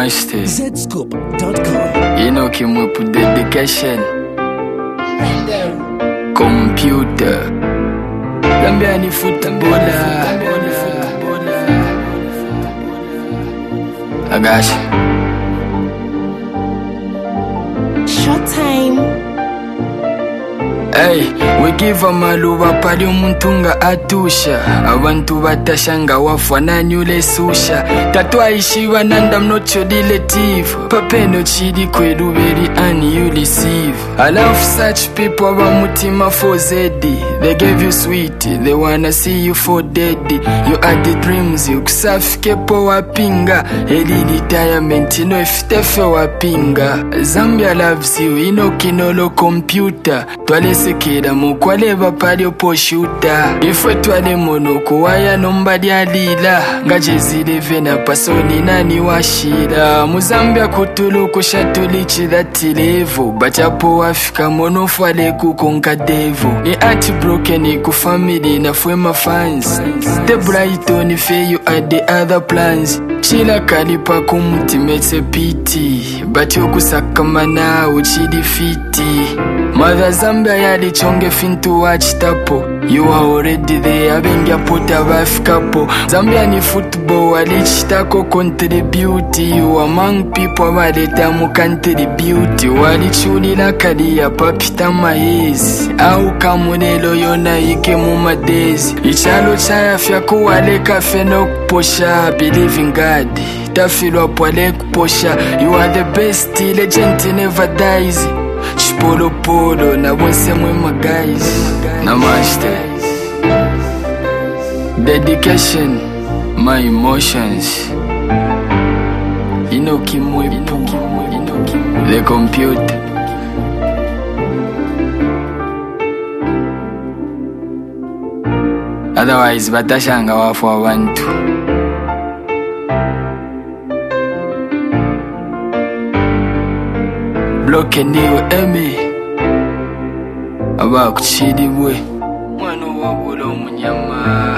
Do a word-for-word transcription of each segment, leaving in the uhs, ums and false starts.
Namaste. Zscoop dot com. You know Kimwe put dedication. Computer. Zambia ni footballer. Agash. Short time. Hey, we give a maluba pali umuntu nga atusha. Abantu batashanga wafanani ule susha. Tatwaishiwa nanda mnocho relative. Papeno chidi kwedu very unuliceive. I love such people abamutima for zedi. They gave you sweet, they wanna see you for dead. You had the dreams, you kusafike po wapinga. Eli retirement, ino iftefe wapinga. Zambia loves you, ino kinolo computer. Twale sekera mukwale bapali oposhuta. Ifwe twale mono kuwaya nombadi alila. Ngaje zile vena pasoni nani washira. Muzambia kutulu kushatulichi dhati levo. Bachapo wafika mono fwale kukonka devo. Ni ati broken iku family na fwema fans. The brighton fe you at the other plans. Chila kalipa kumutimetse piti. But yokusakamana uchidi fiti. Mother Zambia yali chonge fintu wachitapo. You are already there, abengia pota bafikapo. Zambia ni football, walichitako contribute. You among people waleta mu contribute. Walichulila kalia papita mahezi. Au kamunelo yona ike mu madezi. Ichalo chaya fyaku wale kafe no kuposha. Believe in God, tafilwa pwale kuposha. You are the best, legend never dies. Chipolo polo na wonse mwema guys. Namaste. Dedication, my emotions. Ino kimwe pu. The computer. Otherwise batashanga wafu abantu. Bloke niwe emi aba kuchidibwe mwana wabula umunyama.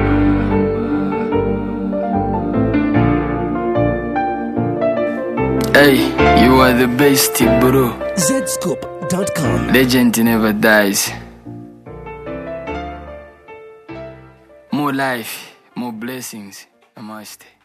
Hey, you are the best bro. Zscoop dot com. Legend never dies. More life, more blessings. Namaste.